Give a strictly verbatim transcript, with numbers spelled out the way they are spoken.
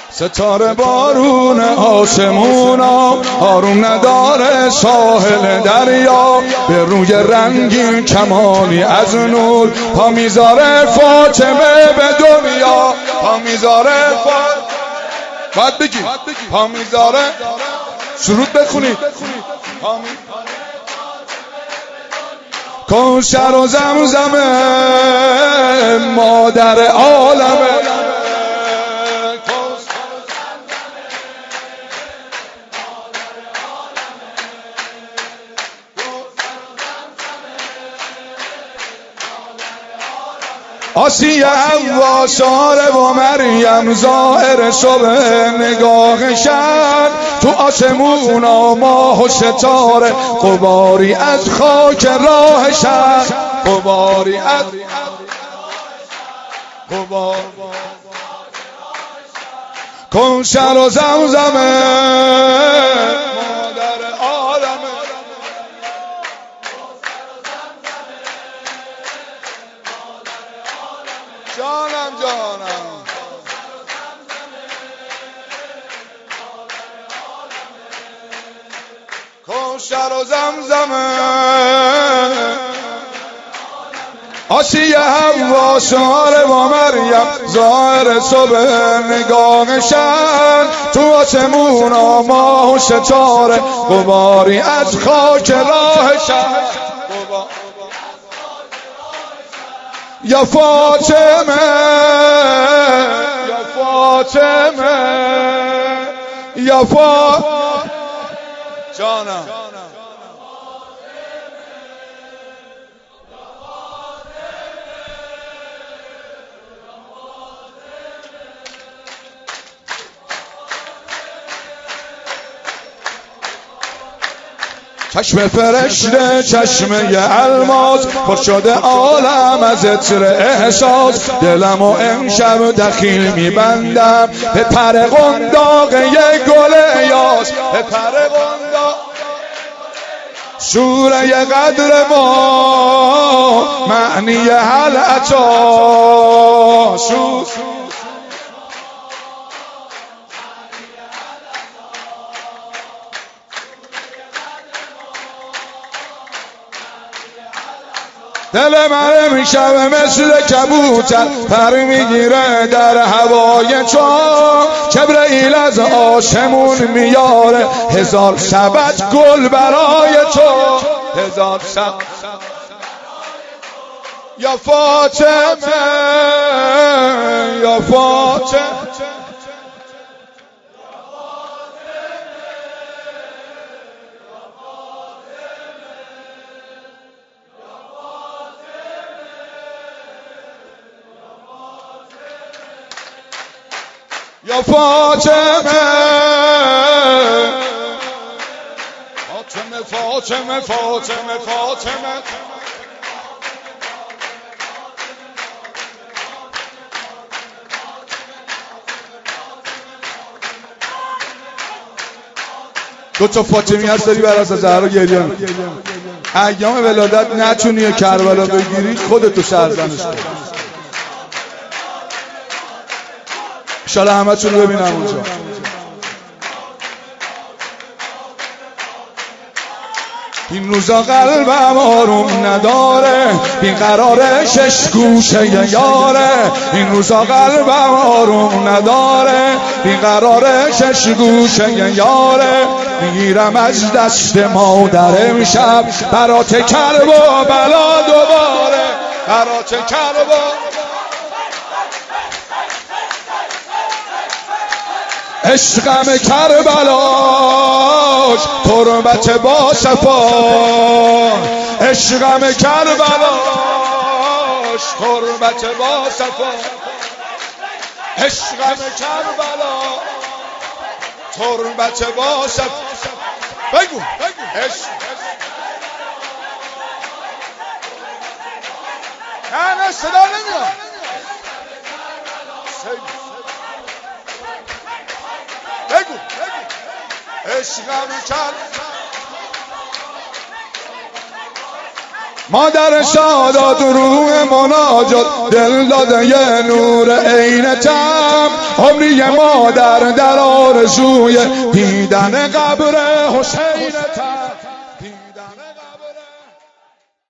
ستاره بارون آسمونا آروم نداره ساحل دریا به روی رنگین کمانی از نور پا میذاره فاطمه به دنیا پا میذاره فاطمه باید بگی پا میذاره سرود بخونید کوثر و زمزمه مادر عالمه آسیه حوا ساره و مریم ظاهر صبح نگاه شب تو آسمونا ماه و ستاره غباری از خاک راه شب غباری از غبار کوثر و زمزمه مادر عالمه جانم جانم کوثر و زمزمه آسیه حوا ساره و مریم ظاهر صبح نگاه شب تو آسمونا ماه و ستاره غباری از خاک راه شب یا فاطمه یا فاطمه یا فاطمه جانم چشم فرشته چشمه الماس پر شده عالم از عطر احساس دلمو امشب دخیل میبندم به پر قنداق یک گل یاس به پر قنداق سوره قدر ما معنی هل اتا سوره دل من میشب مثل کبوتر پر میگیره در هوای چاه جبرئیل از آسمون میاره هزار سبد گل برای تو هزار سبد یا فاطمه یا فاطمه یا فاطمه فاطمه فاطمه فاطمه فاطمه دو تا فاطمی هست داری برای زهرا گریه میکنی ایام ولادت نتونی کربلا بگیری خودتو سرزنش کن انشالله همه چون رو ببینم اونجا این روزا قلبم آروم نداره بی قراره شش گوشه یاره این روزا قلبم آروم نداره بی قراره شش گوشه یاره میگیرم از دست مادر امشب برات کرب و بلا دوباره برات کرب و عشقم کربلاش تربت با صفا عشقم کربلاش تربت با صفا عشقم کربلا تربت با صفا بگو عشق نه نه صدا نمیاد بگو عشقم کرد مادر سادات روح مناجات دل داده یه نور عینتم عمری مادر در آرزوی دیدن قبر حسین.